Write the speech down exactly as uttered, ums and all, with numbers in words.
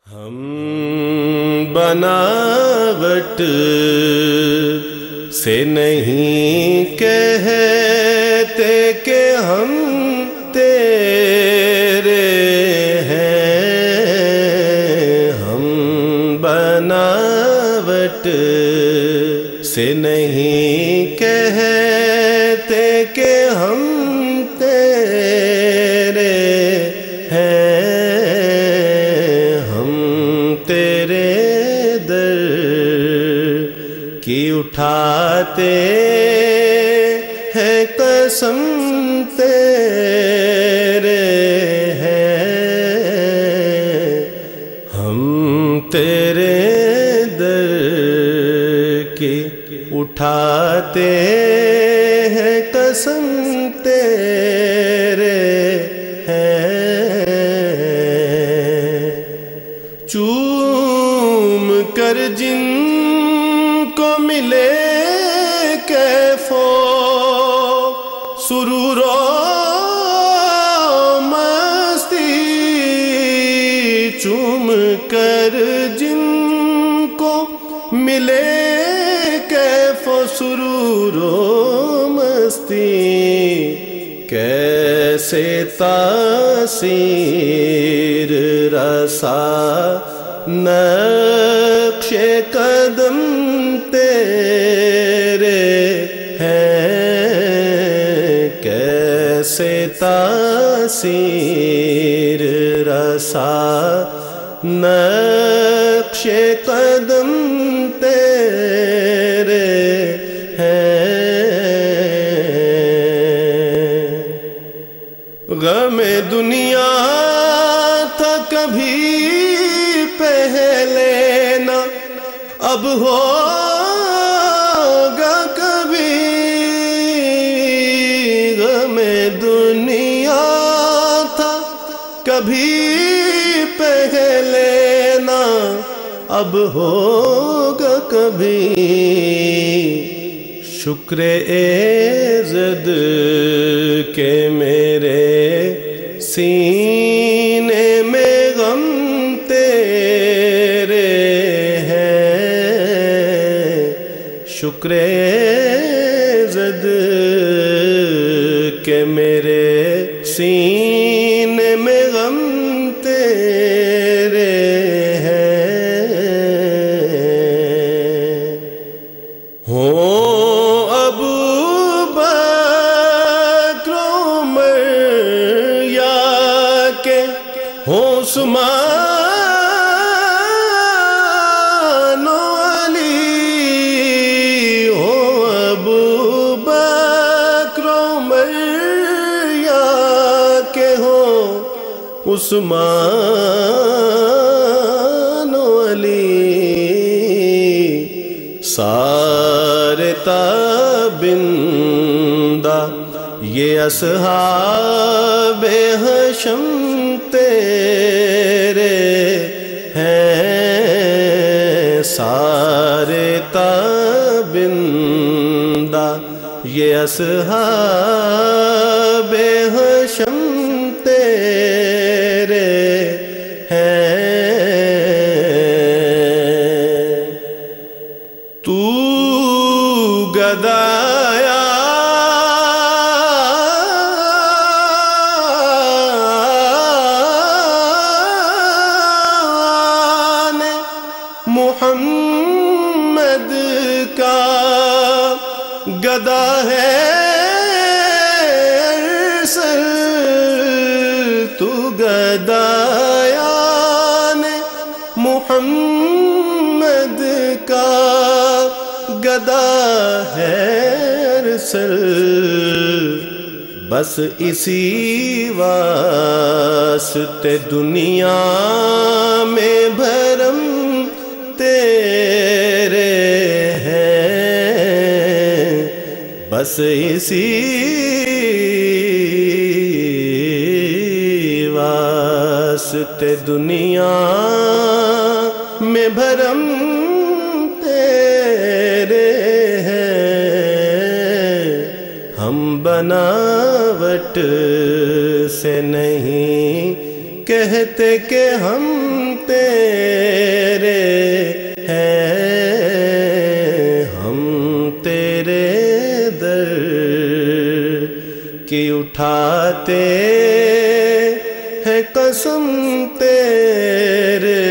ہم بناوٹ سے نہیں کہتے کہ ہم تیرے ہیں، ہم بناوٹ سے نہیں کہتے کہ ہم تیرے ہیں، ہم تیرے در کی اٹھاتے ہیں قسم تیرے ہیں، ہم تیرے در کی اٹھاتے ہیں قسم تیرے ہیں، چوم کر جن کو ملے کیف و سرور و مستی، چوم کر جن کو ملے کیف و سرور و مستی، کیسے تاثیر رسا نقش قدم تیرے ہیں، کیسے تاثیر رسا نقش قدم تیرے ہیں، غم دنیا تھا کبھی پہلے نہ اب ہوگا کبھی، غم دنیا تھا کبھی پہلے نہ اب ہوگا کبھی، شکر ایزد کہ میرے سینے میں غم تیرے ہیں، شکر ایزد کہ میرے سینے میں غم تیرے ہیں، ہوں ابو بکر عمر یا کہ ہوں عثمان و علی، ہوں ابو بکر عمر یا کہ ہوں عثمان و علی، سارے تابندہ یہ اصحاب حشم تیرے ہیں، سارے تابندہ یہ اصحاب حشم تیرے ہیں، تو گدایا محمد کا گدا ہے ارسل، تو گدایان محمد کا گدا ہے ارسل، بس اسی واسطے دنیا میں بھرم تیرے ہیں، بس اسی واسطے دنیا میں بھرم تیرے ہیں، ہم بناوٹ سے نہیں کہتے کہ ہم تیرے کی اٹھاتے ہیں قسم تیرے